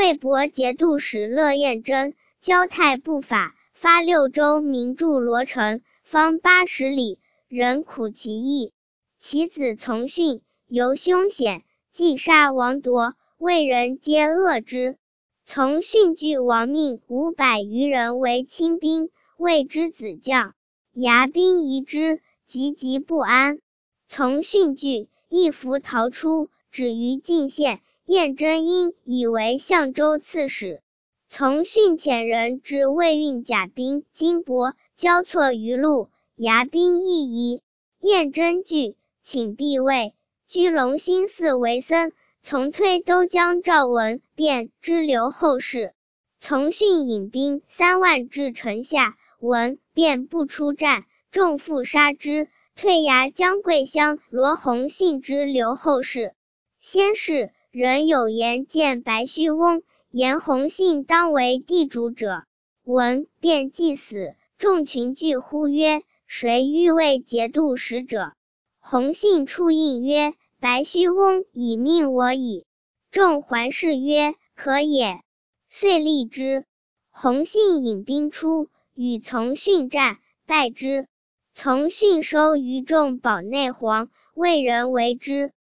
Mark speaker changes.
Speaker 1: 魏博节度使乐彦真，交泰不法，发6州民驻罗城，方80里，人苦其役。其子从训尤凶险，既杀亡夺，魏人皆恶之。从训惧亡命500余人为亲兵，魏之子将，牙兵疑之，急不安。从训惧，一伏逃出，止于晋县。晏真因以为相州刺史。从训遣人至魏运甲兵金帛，交错于路，牙兵亦疑。晏真惧，请避魏，居隆兴寺为僧。从推都将赵文便之留后事。从训引兵3万至城下，文便不出战，众复杀之。退牙将桂乡罗弘信之留后事。先是，人有言见白须翁，言弘信当为地主者。文便既死，众群聚呼曰：谁欲为节度使者？弘信出应曰：白须翁已命我矣。众环视曰：可也。遂立之。弘信引兵出，与从训战，败之。从训收于众保内黄，魏人为之。